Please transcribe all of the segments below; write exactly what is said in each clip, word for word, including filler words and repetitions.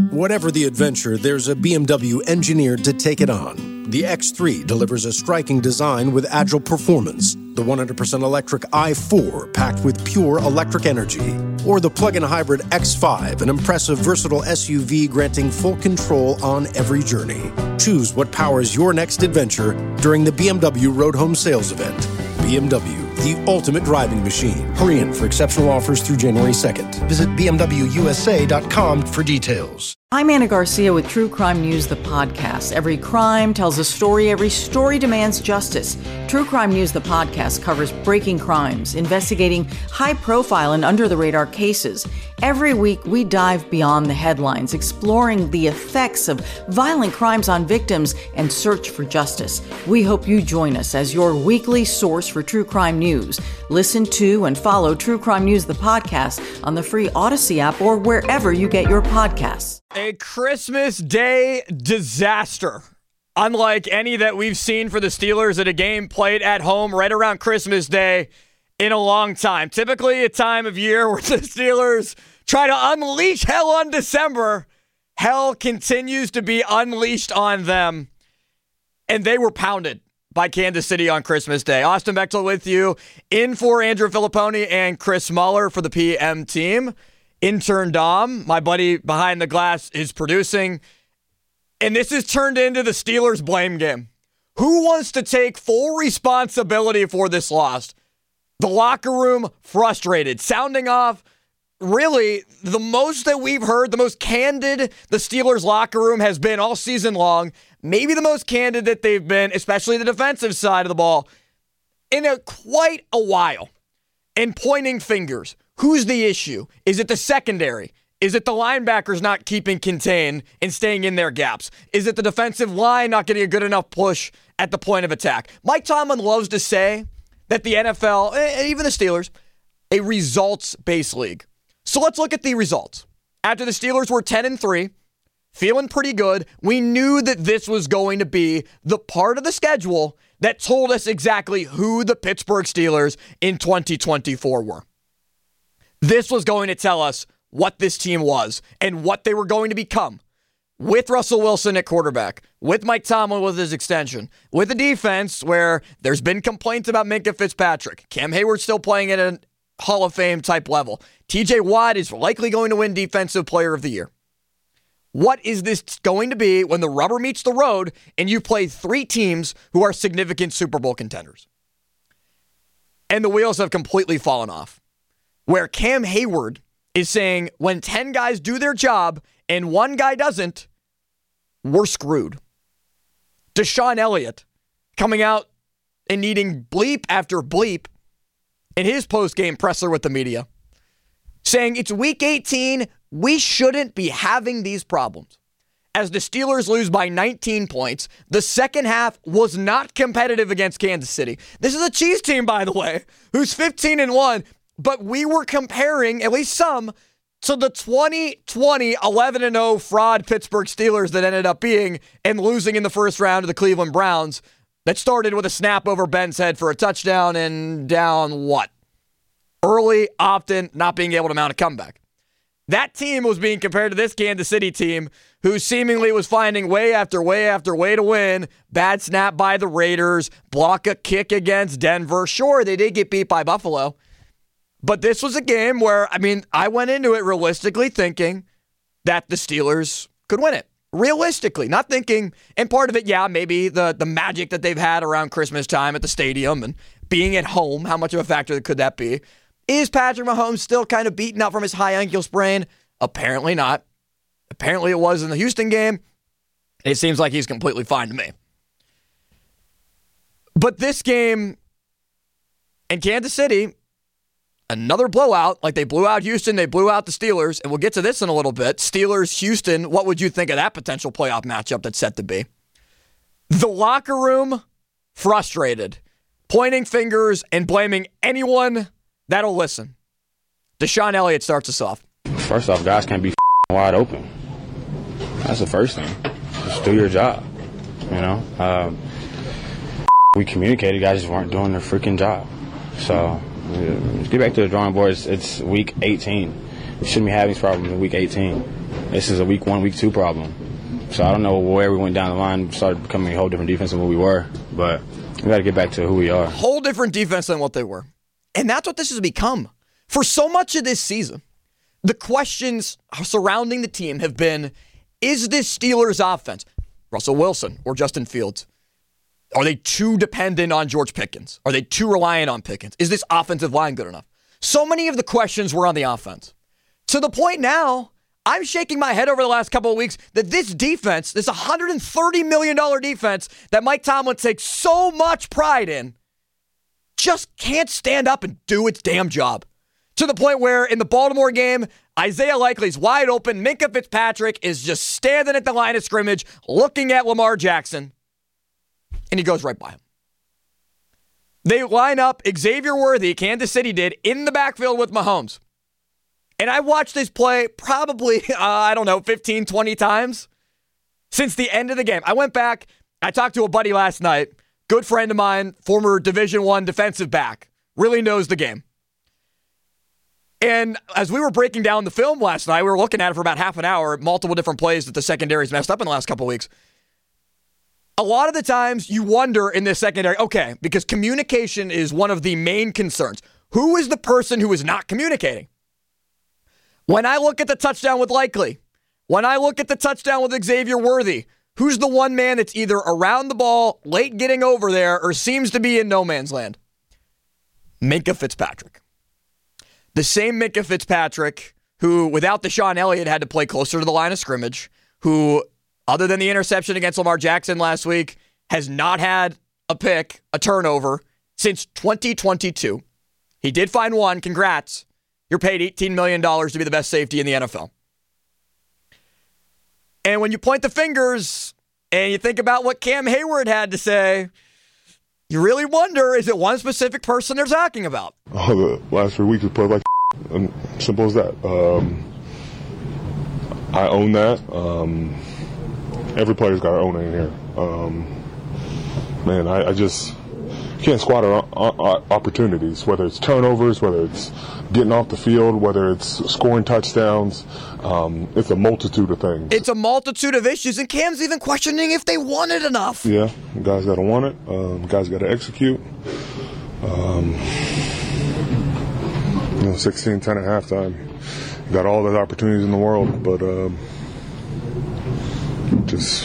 Whatever the adventure, there's a B M W engineered to take it on. The X three delivers a striking design with agile performance. The one hundred percent electric i four, packed with pure electric energy. Or the plug-in hybrid X five, an impressive, versatile S U V granting full control on every journey. Choose what powers your next adventure during the B M W Road Home Sales Event. B M W, the ultimate driving machine. Hurry in for exceptional offers through January second. Visit b m w u s a dot com for details. I'm Anna Garcia with True Crime News, the podcast. Every crime tells a story. Every story demands justice. True Crime News, the podcast, covers breaking crimes, investigating high-profile and under-the-radar cases. Every week, we dive beyond the headlines, exploring the effects of violent crimes on victims and search for justice. We hope you join us as your weekly source for true crime news. Listen to and follow True Crime News, the podcast, on the free Odyssey app or wherever you get your podcasts. A Christmas Day disaster, unlike any that we've seen for the Steelers at a game played at home right around Christmas Day in a long time. Typically a time of year where the Steelers try to unleash hell on December. Hell continues to be unleashed on them, and they were pounded by Kansas City on Christmas Day. Austin Bechtel with you, in for Andrew Filipponi and Chris Muller for the P M team. Intern Dom, my buddy behind the glass, is producing. And this has turned into the Steelers blame game. Who wants to take full responsibility for this loss? The locker room frustrated, sounding off really the most that we've heard, the most candid the Steelers locker room has been all season long. Maybe the most candid that they've been, especially the defensive side of the ball, in a quite a while. And pointing fingers. Who's the issue? Is it the secondary? Is it the linebackers not keeping contained and staying in their gaps? Is it the defensive line not getting a good enough push at the point of attack? Mike Tomlin loves to say that the N F L, and even the Steelers, a results-based league. So let's look at the results. After the Steelers were ten and three, feeling pretty good, we knew that this was going to be the part of the schedule that told us exactly who the Pittsburgh Steelers in twenty twenty-four were. This was going to tell us what this team was and what they were going to become. With Russell Wilson at quarterback, with Mike Tomlin with his extension, with a defense where there's been complaints about Minkah Fitzpatrick. Cam Hayward still playing at a Hall of Fame type level. T J Watt is likely going to win Defensive Player of the Year. What is this going to be when the rubber meets the road and you play three teams who are significant Super Bowl contenders? And the wheels have completely fallen off. Where Cam Hayward is saying when ten guys do their job and one guy doesn't, we're screwed. Deshaun Elliott coming out and needing bleep after bleep in his post-game presser with the media, saying it's week eighteen, we shouldn't be having these problems. As the Steelers lose by nineteen points, the second half was not competitive against Kansas City. This is a Chiefs team, by the way, who's fifteen and one, but we were comparing, at least some, to the twenty twenty eleven and oh fraud Pittsburgh Steelers that ended up being and losing in the first round to the Cleveland Browns that started with a snap over Ben's head for a touchdown and down what? Early, often, not being able to mount a comeback. That team was being compared to this Kansas City team who seemingly was finding way after way after way to win. Bad snap by the Raiders, block a kick against Denver. Sure, they did get beat by Buffalo. But this was a game where, I mean, I went into it realistically thinking that the Steelers could win it. Realistically, not thinking, and part of it, yeah, maybe the, the magic that they've had around Christmas time at the stadium and being at home, how much of a factor could that be? Is Patrick Mahomes still kind of beaten up from his high ankle sprain? Apparently not. Apparently it was in the Houston game. It seems like he's completely fine to me. But this game in Kansas City, another blowout, like they blew out Houston, they blew out the Steelers, and we'll get to this in a little bit. Steelers-Houston, what would you think of that potential playoff matchup that's set to be? The locker room, frustrated, pointing fingers and blaming anyone that'll listen. Deshaun Elliott starts us off. First off, guys can't be wide open. That's the first thing. Just do your job, you know? Um, we communicated, guys just weren't doing their freaking job. So, let's get back to the drawing board. It's, it's week eighteen. We shouldn't be having these problems in week eighteen. this is a week one, week two problem. So I don't know where we went down the line, started becoming a whole different defense than what we were, but we got to get back to who we are. Whole different defense than what they were. And that's what this has become. For so much of this season, the questions surrounding the team have been, is this Steelers offense, Russell Wilson or Justin Fields, are they too dependent on George Pickens? Are they too reliant on Pickens? Is this offensive line good enough? So many of the questions were on the offense. To the point now, I'm shaking my head over the last couple of weeks that this defense, this one hundred thirty million dollars defense that Mike Tomlin takes so much pride in, just can't stand up and do its damn job. To the point where in the Baltimore game, Isaiah Likely's wide open. Minkah Fitzpatrick is just standing at the line of scrimmage looking at Lamar Jackson, and he goes right by him. They line up Xavier Worthy, Kansas City did, in the backfield with Mahomes. And I watched this play probably, uh, I don't know, fifteen, twenty times since the end of the game. I went back, I talked to a buddy last night, good friend of mine, former Division One defensive back, really knows the game. And as we were breaking down the film last night, we were looking at it for about half an hour, multiple different plays that the secondary's messed up in the last couple of weeks. A lot of the times you wonder in this secondary, okay, because communication is one of the main concerns. Who is the person who is not communicating? When I look at the touchdown with Likely, when I look at the touchdown with Xavier Worthy, who's the one man that's either around the ball, late getting over there, or seems to be in no man's land? Minkah Fitzpatrick. The same Minkah Fitzpatrick who, without Deshaun Elliott, had to play closer to the line of scrimmage, who, other than the interception against Lamar Jackson last week, has not had a pick, a turnover, since twenty twenty-two. He did find one. Congrats. You're paid eighteen million dollars to be the best safety in the N F L. And when you point the fingers and you think about what Cam Hayward had to say, you really wonder, is it one specific person they're talking about? Oh, the last three weeks we played like and simple as that. Um, I own that. Um, every player's got to own it in here. Um, man, I, I just can't squander opportunities, whether it's turnovers, whether it's getting off the field, whether it's scoring touchdowns. Um, it's a multitude of things. It's a multitude of issues, and Cam's even questioning if they want it enough. Yeah, guys got to want it. Um, guys got to execute. Um, you know, sixteen ten at halftime. You got all the opportunities in the world, but um, just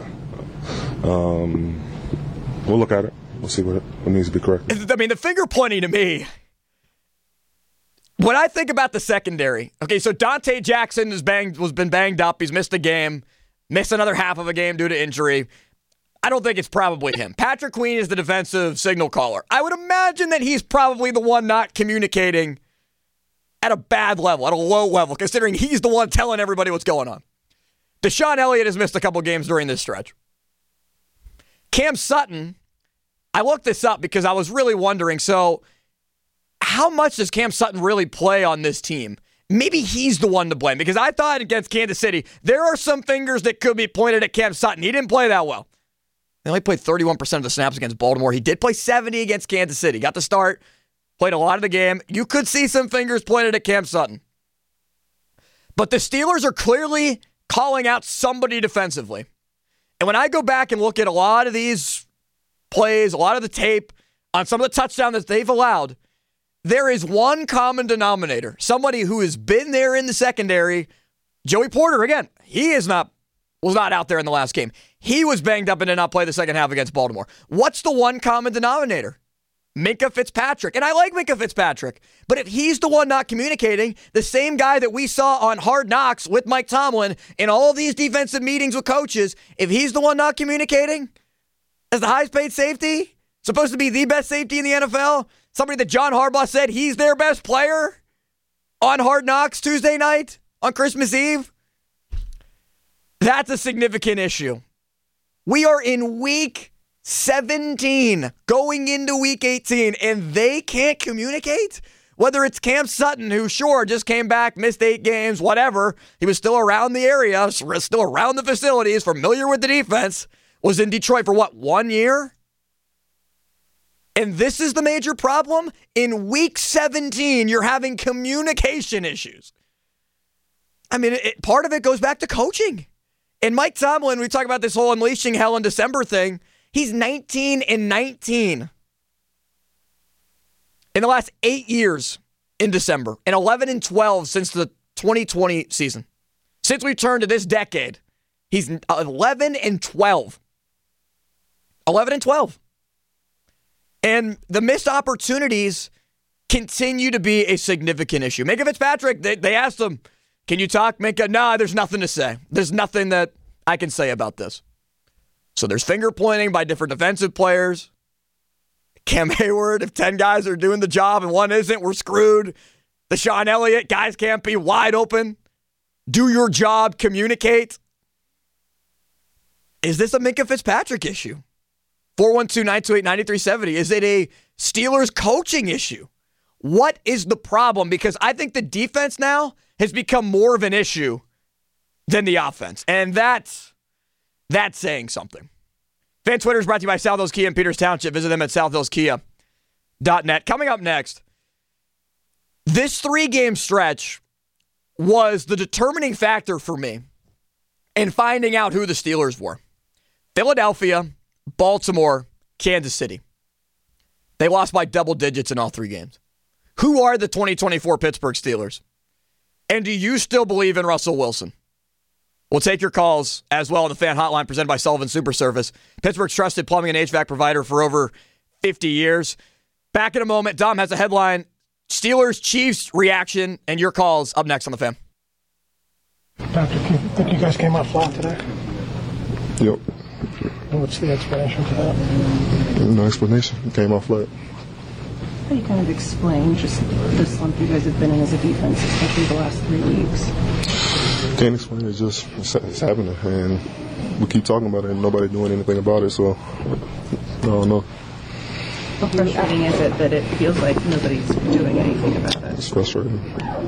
um, we'll look at it. We'll see what, what needs to be corrected. I mean, the finger pointing to me, when I think about the secondary, okay, so Dante Jackson has banged, was been banged up. He's missed a game, missed another half of a game due to injury. I don't think it's probably him. Patrick Queen is the defensive signal caller. I would imagine that he's probably the one not communicating at a bad level, at a low level, considering he's the one telling everybody what's going on. Deshaun Elliott has missed a couple games during this stretch. Cam Sutton, I looked this up because I was really wondering, so how much does Cam Sutton really play on this team? Maybe he's the one to blame, because I thought against Kansas City, there are some fingers that could be pointed at Cam Sutton. He didn't play that well. He only played thirty-one percent of the snaps against Baltimore. He did play seventy against Kansas City. Got the start, played a lot of the game. You could see some fingers pointed at Cam Sutton. But the Steelers are clearly calling out somebody defensively. And when I go back and look at a lot of these plays, a lot of the tape on some of the touchdowns that they've allowed, there is one common denominator. Somebody who has been there in the secondary. Joey Porter, again, he is not was not out there in the last game. He was banged up and did not play the second half against Baltimore. What's the one common denominator? Minkah Fitzpatrick. And I like Minkah Fitzpatrick. But if he's the one not communicating, the same guy that we saw on Hard Knocks with Mike Tomlin in all these defensive meetings with coaches, if he's the one not communicating as the highest paid safety, supposed to be the best safety in the N F L, somebody that John Harbaugh said he's their best player on Hard Knocks Tuesday night on Christmas Eve, that's a significant issue. We are in week seventeen, going into week eighteen, and they can't communicate? Whether it's Cam Sutton, who sure just came back, missed eight games, whatever. He was still around the area, still around the facilities, familiar with the defense, was in Detroit for what, one year? And this is the major problem? In week seventeen, you're having communication issues. I mean, it, part of it goes back to coaching. And Mike Tomlin, we talk about this whole unleashing hell in December thing. He's nineteen and nineteen in the last eight years in December, and eleven and twelve since the twenty twenty season. Since we turned to this decade, he's eleven and twelve. eleven and twelve. And the missed opportunities continue to be a significant issue. Minkah Fitzpatrick, they, they asked him, can you talk, Minkah? Nah, there's nothing to say. There's nothing that I can say about this. So there's finger pointing by different defensive players. Cam Hayward, if ten guys are doing the job and one isn't, we're screwed. Deshaun Elliott, guys can't be wide open. Do your job, communicate. Is this a Minkah Fitzpatrick issue? four one two, nine two eight, nine three seven zero. Is it a Steelers coaching issue? What is the problem? Because I think the defense now has become more of an issue than the offense. And that's, that's saying something. Fan Twitter is brought to you by South Hills Kia in Peters Township. Visit them at south hills kia dot net. Coming up next, this three-game stretch was the determining factor for me in finding out who the Steelers were. Philadelphia, Baltimore, Kansas City. They lost by double digits in all three games. Who are the twenty twenty-four Pittsburgh Steelers? And do you still believe in Russell Wilson? We'll take your calls as well on the Fan Hotline presented by Sullivan Super Service, Pittsburgh's trusted plumbing and H V A C provider for over fifty years. Back in a moment. Dom has a headline, Steelers Chiefs reaction, and your calls up next on the Fan. Doctor, do you think you guys came out flat today? Yep. And what's the explanation for that? No explanation. It came off flat. How do you kind of explain just the slump you guys have been in as a defense, especially the last three weeks? Can't explain it. Just it's, it's happening, and we keep talking about it, and nobody doing anything about it. So I don't know. How frustrating is it that it feels like nobody's doing anything about it? It's frustrating.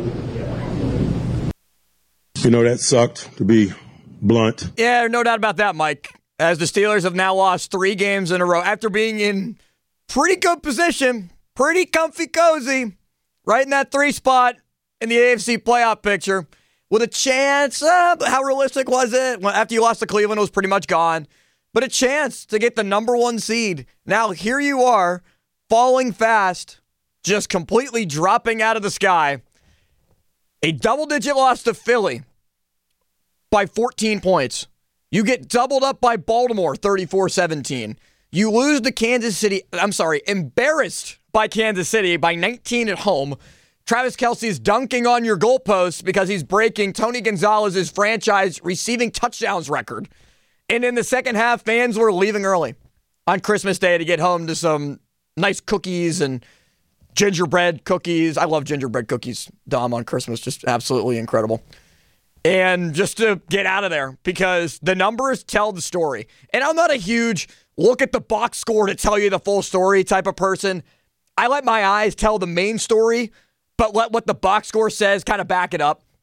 You know, that sucked, to be blunt. Yeah, no doubt about that, Mike. As the Steelers have now lost three games in a row after being in pretty good position, pretty comfy cozy, right in that three spot in the A F C playoff picture, with a chance, uh, how realistic was it? Well, after you lost to Cleveland, it was pretty much gone. But a chance to get the number one seed. Now, here you are, falling fast, just completely dropping out of the sky. A double-digit loss to Philly by fourteen points. You get doubled up by Baltimore, thirty-four seventeen. You lose to Kansas City, I'm sorry, embarrassed by Kansas City by nineteen at home. Travis Kelce's dunking on your goalposts because he's breaking Tony Gonzalez's franchise receiving touchdowns record. And in the second half, fans were leaving early on Christmas Day to get home to some nice cookies and gingerbread cookies. I love gingerbread cookies, Dom, on Christmas. Just absolutely incredible. And just to get out of there because the numbers tell the story. And I'm not a huge look at the box score to tell you the full story type of person. I let my eyes tell the main story, but let what the box score says kind of back it up.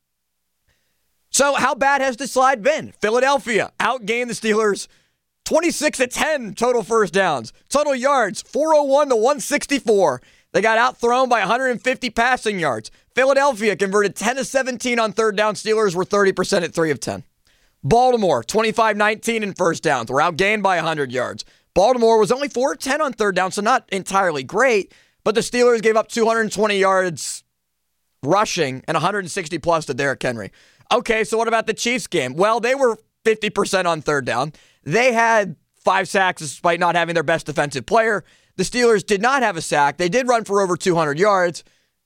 So how bad has the slide been? Philadelphia outgained the Steelers twenty-six to ten total first downs. Total yards, four oh one to one sixty-four. They got outthrown by one hundred fifty passing yards. Philadelphia converted ten to seventeen on third down. Steelers were thirty percent at three of ten. Baltimore, twenty-five nineteen in first downs. Were outgained by one hundred yards. Baltimore was only four of ten on third down, so not entirely great, but the Steelers gave up two hundred twenty yards rushing and one hundred sixty plus to Derrick Henry. Okay, so what about the Chiefs game? Well, they were fifty percent on third down. They had five sacks despite not having their best defensive player. The Steelers did not have a sack. They did run for over two hundred yards,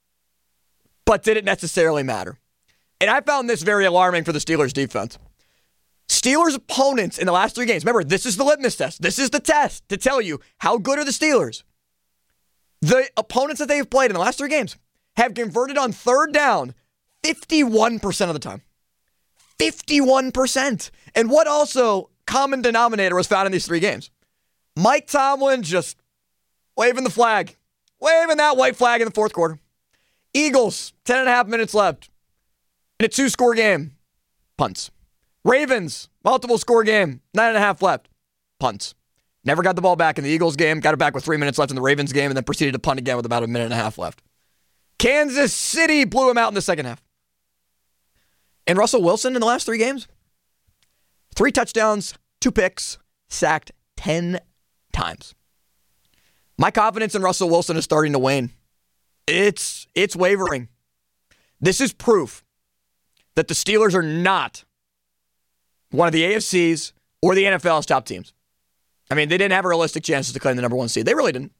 but did it necessarily matter? And I found this very alarming for the Steelers defense. Steelers opponents in the last three games, remember, this is the litmus test. This is the test to tell you how good are the Steelers. The opponents that they've played in the last three games have converted on third down fifty-one percent of the time. fifty-one percent. And what also common denominator was found in these three games? Mike Tomlin just waving the flag. Waving that white flag in the fourth quarter. Eagles, ten and a half minutes left. In a two-score game. Punts. Ravens, multiple score game. Nine and a half left. Punts. Never got the ball back in the Eagles game. Got it back with three minutes left in the Ravens game and then proceeded to punt again with about a minute and a half left. Kansas City blew him out in the second half. And Russell Wilson in the last three games, three touchdowns, two picks, sacked ten times. My confidence in Russell Wilson is starting to wane. It's it's wavering. This is proof that the Steelers are not one of the A F C's or the N F L's top teams. I mean, they didn't have realistic chances to claim the number one seed. They really didn't.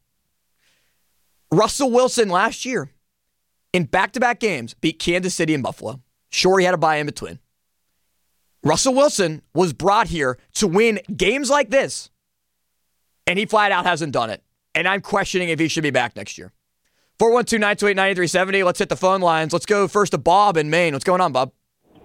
Russell Wilson last year, in back-to-back games, beat Kansas City and Buffalo. Sure, he had a bye in between. Russell Wilson was brought here to win games like this, and he flat out hasn't done it. And I'm questioning if he should be back next year. four one two, nine two eight, nine three seven zero. Let's hit the phone lines. Let's go first to Bob in Maine. What's going on, Bob?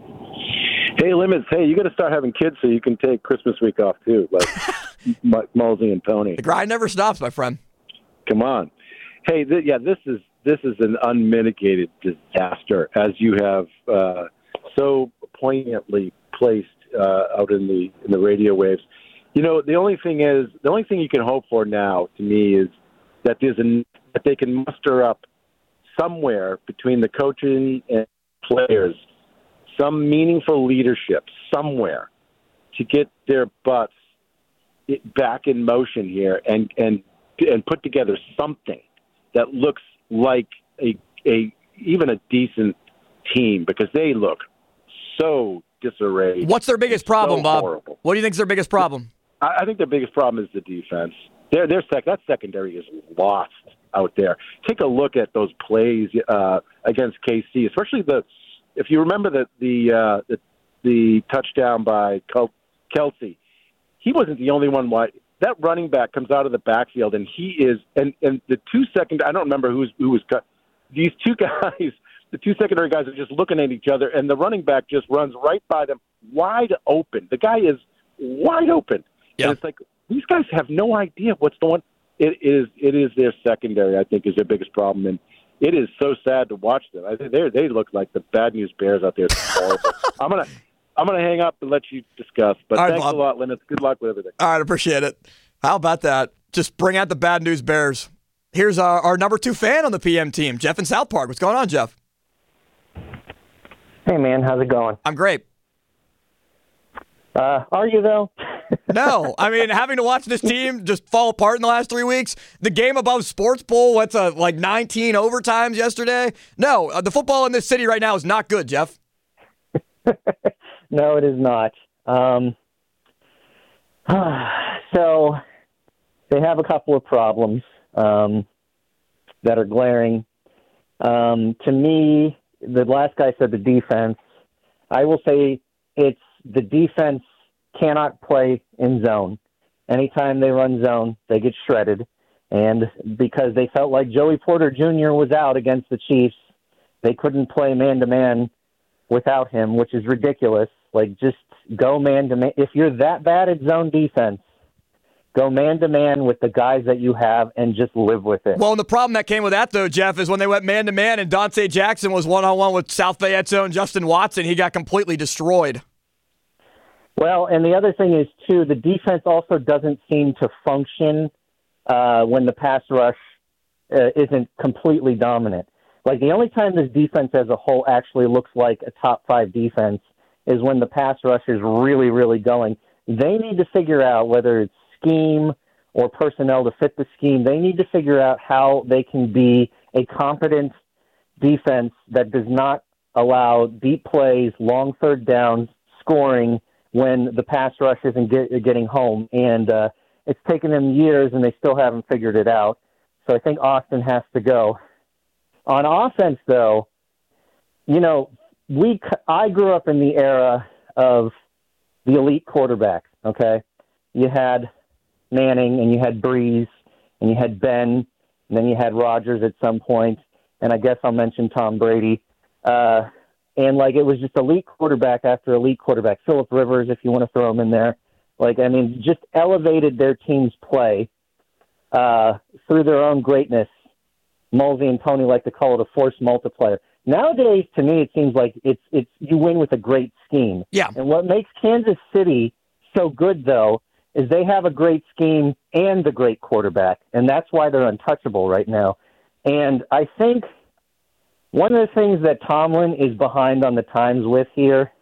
Hey, Limits. Hey, you got to start having kids so you can take Christmas week off, too, like Mulsey and Tony. The grind never stops, my friend. Come on. Hey, th- yeah, this is this is an unmitigated disaster, as you have uh, so poignantly placed uh, out in the in the radio waves. You know, the only thing is, the only thing you can hope for now, to me, is that there's a, that they can muster up somewhere between the coaching and players some meaningful leadership somewhere to get their butts back in motion here and and and put together something that looks like a a even a decent team, because they look so disarray. What's their biggest problem, so Bob? Horrible. What do you think is their biggest problem? I, I think their biggest problem is the defense. Their their sec that secondary is lost out there. Take a look at those plays uh, against K C, especially the if you remember the the uh, the, the touchdown by Kelsey. He wasn't the only one. Why that running back comes out of the backfield and he is and, and the two second I don't remember who's who was cut. These two guys, the two secondary guys are just looking at each other, and the running back just runs right by them, wide open. The guy is wide open, yeah. And it's like these guys have no idea what's going. It is it is their secondary, I think, is their biggest problem, and it is so sad to watch them. I think they they look like the bad news bears out there. It's horrible. I'm gonna. I'm going to hang up and let you discuss. But right, thanks Bob. a lot, Linus. Good luck with everything. All right, appreciate it. How about that? Just bring out the bad news bears. Here's our, our number two fan on the P M team, Jeff in South Park. What's going on, Jeff? Hey, man. How's it going? I'm great. Uh, are you, though? No. I mean, having to watch this team just fall apart in the last three weeks. The game above Sports Bowl went to like nineteen overtimes yesterday. No, uh, the football in this city right now is not good, Jeff. No, it is not. Um, so they have a couple of problems um, that are glaring. Um, to me, the last guy said the defense. I will say it's the defense cannot play in zone. Anytime they run zone, they get shredded. And because they felt like Joey Porter Junior was out against the Chiefs, they couldn't play man-to-man without him, which is ridiculous. Like, just go man-to-man. If you're that bad at zone defense, go man-to-man with the guys that you have and just live with it. Well, and the problem that came with that, though, Jeff, is when they went man-to-man and Dante Jackson was one-on-one with South Fayette's own Justin Watson, he got completely destroyed. Well, and the other thing is, too, the defense also doesn't seem to function uh, when the pass rush uh, isn't completely dominant. Like, the only time this defense as a whole actually looks like a top-five defense is when the pass rush is really, really going. They need to figure out whether it's scheme or personnel to fit the scheme. They need to figure out how they can be a competent defense that does not allow deep plays, long third downs, scoring when the pass rush isn't get, getting home. And uh, it's taken them years, and they still haven't figured it out. So I think Austin has to go. On offense, though, you know, we I grew up in the era of the elite quarterbacks, okay? You had Manning, and you had Breeze, and you had Ben, and then you had Rodgers at some point, and I guess I'll mention Tom Brady. Uh, and, like, it was just elite quarterback after elite quarterback. Phillip Rivers, if you want to throw him in there. Like, I mean, just elevated their team's play uh, through their own greatness. Mulsey and Tony like to call it a force multiplier. Nowadays, to me, it seems like it's it's you win with a great scheme. Yeah. And what makes Kansas City so good, though, is they have a great scheme and a great quarterback, and that's why they're untouchable right now. And I think one of the things that Tomlin is behind on the times with here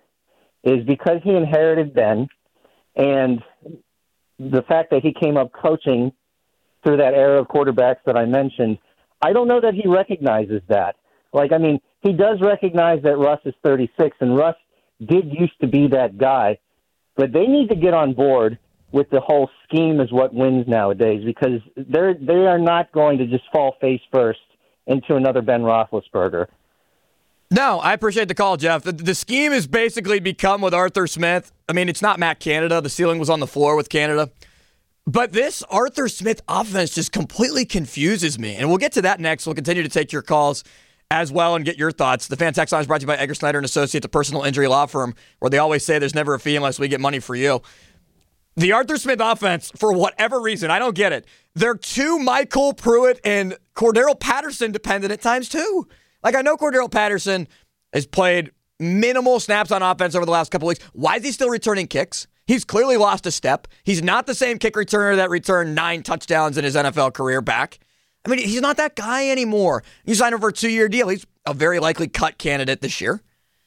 is because he inherited Ben and the fact that he came up coaching through that era of quarterbacks that I mentioned, I don't know that he recognizes that. Like, I mean, he does recognize that Russ is thirty-six, and Russ did used to be that guy, but they need to get on board with the whole scheme is what wins nowadays, because they're they are not going to just fall face first into another Ben Roethlisberger. No, I appreciate the call, Jeff. The, the scheme has basically become with Arthur Smith. I mean, it's not Matt Canada. The ceiling was on the floor with Canada. But this Arthur Smith offense just completely confuses me. And we'll get to that next. We'll continue to take your calls as well and get your thoughts. The Fan Text Line is brought to you by Edgar Snyder and Associates, a personal injury law firm, where they always say there's never a fee unless we get money for you. The Arthur Smith offense, for whatever reason, I don't get it. They're too Michael Pruitt and Cordero Patterson dependent at times too. Like, I know Cordero Patterson has played minimal snaps on offense over the last couple weeks. Why is he still returning kicks? He's clearly lost a step. He's not the same kick returner that returned nine touchdowns in his N F L career back. I mean, he's not that guy anymore. You signed him for a two-year deal. He's a very likely cut candidate this year.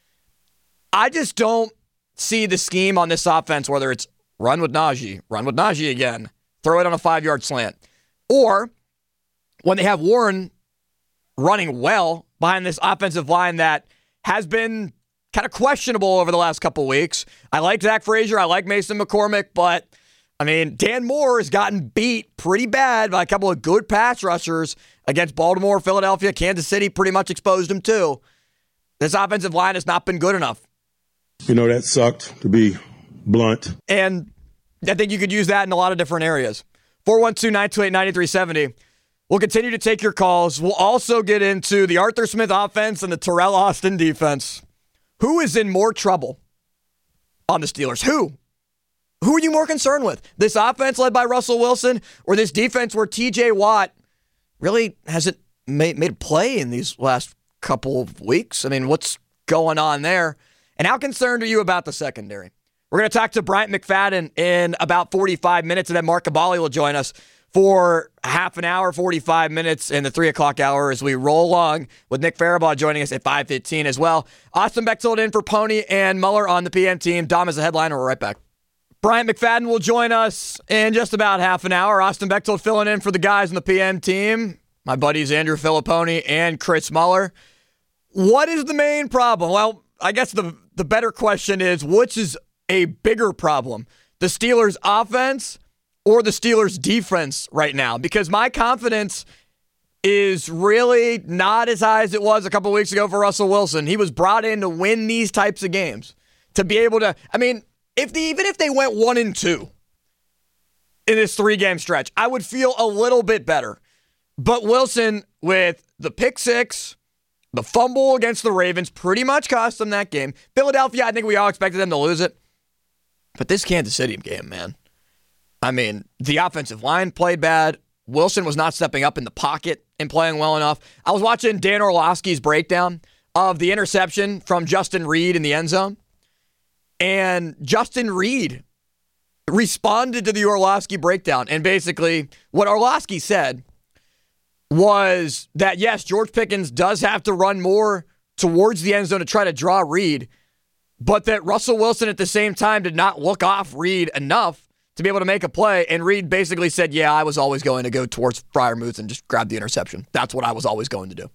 I just don't see the scheme on this offense, whether it's run with Najee, run with Najee again, throw it on a five-yard slant, or when they have Warren running well behind this offensive line that has been kind of questionable over the last couple weeks. I like Zach Frazier. I like Mason McCormick, but, I mean, Dan Moore has gotten beat pretty bad by a couple of good pass rushers against Baltimore, Philadelphia, Kansas City pretty much exposed him too. This offensive line has not been good enough. You know, that sucked, to be blunt. And I think you could use that in a lot of different areas. four one two, nine two eight, nine three seven zero. We'll continue to take your calls. We'll also get into the Arthur Smith offense and the Terrell Austin defense. Who is in more trouble on the Steelers? Who? Who are you more concerned with? This offense led by Russell Wilson or this defense where T J Watt really hasn't made, made a play in these last couple of weeks? I mean, what's going on there? And how concerned are you about the secondary? We're going to talk to Bryant McFadden in about forty-five minutes, and then Mark Cabali will join us for half an hour, forty-five minutes in the three o'clock hour as we roll along with Nick Farabaugh joining us at five fifteen as well. Austin Bechtold in for Pony and Muller on the P M team. Dom is the headliner. We're right back. Bryant McFadden will join us in just about half an hour. Austin Bechtold filling in for the guys on the P M team. My buddies Andrew Filipponi and Chris Muller. What is the main problem? Well, I guess the, the better question is, which is a bigger problem? The Steelers' offense or the Steelers' defense right now? Because my confidence is really not as high as it was a couple weeks ago for Russell Wilson. He was brought in to win these types of games. To be able to, I mean, if the, even if they went one and two in this three-game stretch, I would feel a little bit better. But Wilson, with the pick six, the fumble against the Ravens, pretty much cost them that game. Philadelphia, I think we all expected them to lose it. But this Kansas City game, man. I mean, the offensive line played bad. Wilson was not stepping up in the pocket and playing well enough. I was watching Dan Orlovsky's breakdown of the interception from Justin Reed in the end zone. And Justin Reed responded to the Orlovsky breakdown. And basically, what Orlovsky said was that, yes, George Pickens does have to run more towards the end zone to try to draw Reed, but that Russell Wilson at the same time did not look off Reed enough to be able to make a play. And Reed basically said, yeah, I was always going to go towards Freiermuth and just grab the interception. That's what I was always going to do.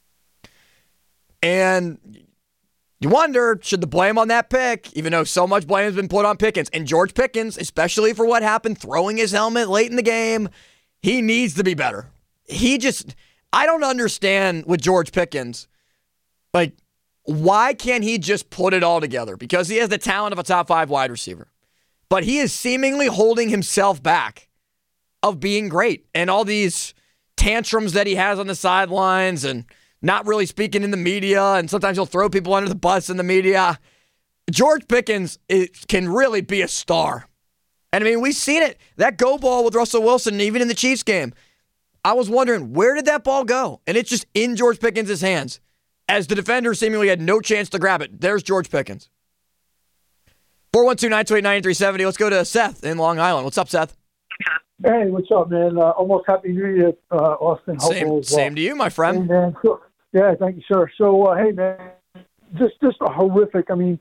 And you wonder, should the blame on that pick, even though so much blame has been put on Pickens, and George Pickens, especially for what happened throwing his helmet late in the game, he needs to be better. He just, I don't understand with George Pickens, like, why can't he just put it all together? Because he has the talent of a top five wide receiver. But he is seemingly holding himself back of being great. And all these tantrums that he has on the sidelines and not really speaking in the media, and sometimes he'll throw people under the bus in the media. George Pickens is, can really be a star. And I mean, we've seen it. That go ball with Russell Wilson, even in the Chiefs game, I was wondering, where did that ball go? And it's just in George Pickens' hands, as the defender seemingly had no chance to grab it. There's George Pickens. four one two, nine two eight, nine three seven zero. Let's go to Seth in Long Island. What's up, Seth? Hey, what's up, man? Uh, almost Happy New Year, uh, Austin. Same, well. same to you, my friend. Hey, man. So, yeah, thank you, sir. So, uh, hey, man, just just a horrific. I mean,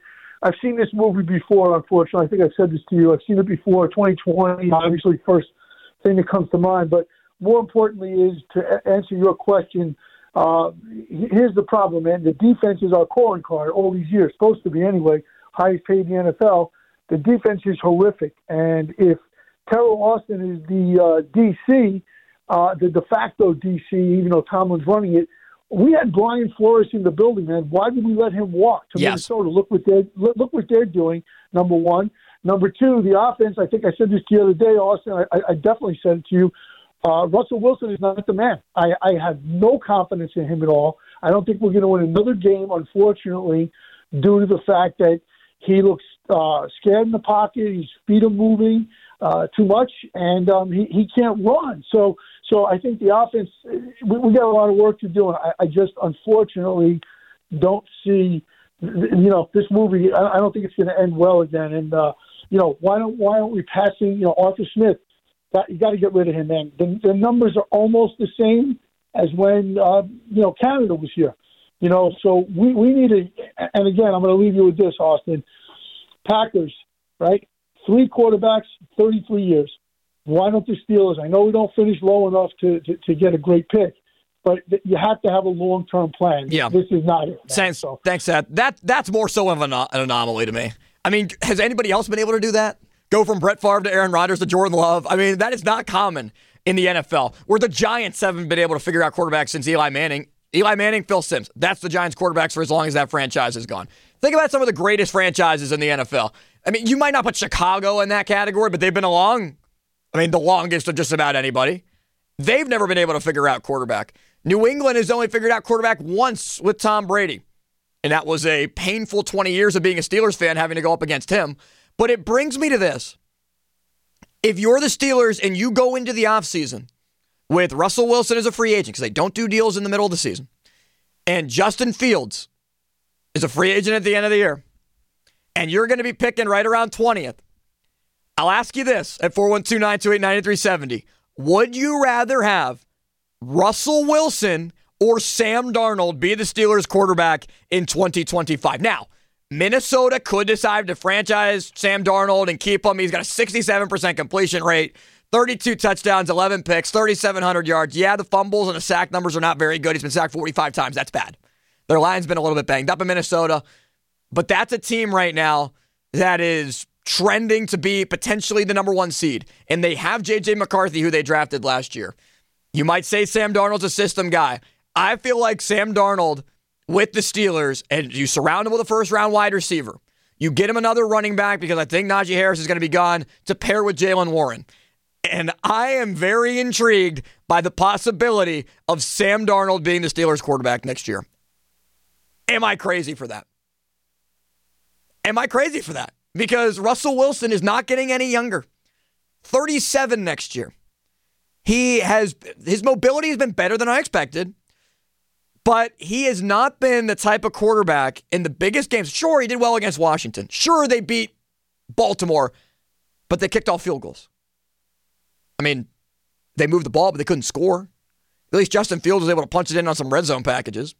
I've seen this movie before, unfortunately. I think I've said this to you. I've seen it before. twenty twenty, obviously, first thing that comes to mind. But more importantly is to a- answer your question. Uh, here's the problem, man. The defense is our calling card all these years, supposed to be anyway, highest paid in the N F L. The defense is horrific. And if Terrell Austin is the uh, D C, uh, the de facto D C, even though Tomlin's running it, we had Brian Flores in the building, man. Why did we let him walk to yes. Minnesota? Look what they're look what they're doing. Number one, number two, the offense. I think I said this to you the other day, Austin. I, I definitely said it to you. Uh, Russell Wilson is not the man. I, I have no confidence in him at all. I don't think we're going to win another game, unfortunately, due to the fact that he looks uh, scared in the pocket. His feet are moving uh, too much, and um, he he can't run. So. So I think the offense, we, we got a lot of work to do, and I, I just unfortunately don't see, you know, this movie. I, I don't think it's going to end well again. And uh, you know, why don't why aren't we passing? You know, Arthur Smith, that, you got to get rid of him, man. The, the numbers are almost the same as when uh, you know Canada was here. You know, so we we need to. And again, I'm going to leave you with this, Austin. Packers, right? Three quarterbacks, thirty-three years. Why don't the Steelers? I know we don't finish low enough to, to, to get a great pick, but you have to have a long-term plan. Yeah. This is not it. Thanks, so. thanks, Seth. That, that's more so of an, an anomaly to me. I mean, has anybody else been able to do that? Go from Brett Favre to Aaron Rodgers to Jordan Love? I mean, that is not common in the N F L, where the Giants haven't been able to figure out quarterbacks since Eli Manning. Eli Manning, Phil Simms. That's the Giants' quarterbacks for as long as that franchise is gone. Think about some of the greatest franchises in the N F L. I mean, you might not put Chicago in that category, but they've been along. I mean, the longest of just about anybody. They've never been able to figure out quarterback. New England has only figured out quarterback once with Tom Brady. And that was a painful twenty years of being a Steelers fan, having to go up against him. But it brings me to this. If you're the Steelers and you go into the offseason with Russell Wilson as a free agent, because they don't do deals in the middle of the season, and Justin Fields is a free agent at the end of the year, and you're going to be picking right around twentieth, I'll ask you this at four one two, nine two eight, nine three seven zero. Would you rather have Russell Wilson or Sam Darnold be the Steelers quarterback in twenty twenty-five? Now, Minnesota could decide to franchise Sam Darnold and keep him. He's got a sixty-seven percent completion rate, thirty-two touchdowns, eleven picks, thirty-seven hundred yards. Yeah, the fumbles and the sack numbers are not very good. He's been sacked forty-five times. That's bad. Their line's been a little bit banged up in Minnesota. But that's a team right now that is trending to be potentially the number one seed. And they have J J McCarthy, who they drafted last year. You might say Sam Darnold's a system guy. I feel like Sam Darnold with the Steelers, and you surround him with a first-round wide receiver. You get him another running back because I think Najee Harris is going to be gone to pair with Jaylen Warren. And I am very intrigued by the possibility of Sam Darnold being the Steelers quarterback next year. Am I crazy for that? Am I crazy for that? Because Russell Wilson is not getting any younger. thirty-seven next year. He has, his mobility has been better than I expected, but he has not been the type of quarterback in the biggest games. Sure, he did well against Washington. Sure, they beat Baltimore, but they kicked off field goals. I mean, they moved the ball, but they couldn't score. At least Justin Fields was able to punch it in on some red zone packages.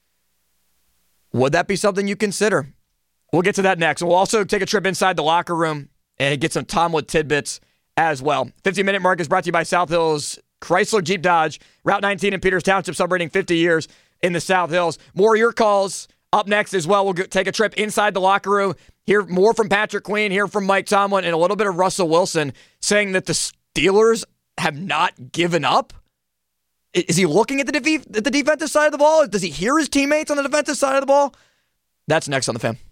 Would that be something you consider? We'll get to that next. We'll also take a trip inside the locker room and get some Tomlin tidbits as well. fifty-minute mark is brought to you by South Hills Chrysler Jeep Dodge, Route nineteen in Peters Township, celebrating fifty years in the South Hills. More of your calls up next as well. We'll get, take a trip inside the locker room, hear more from Patrick Queen, hear from Mike Tomlin, and a little bit of Russell Wilson saying that the Steelers have not given up. Is he looking at the, def- at the defensive side of the ball? Does he hear his teammates on the defensive side of the ball? That's next on The Fan.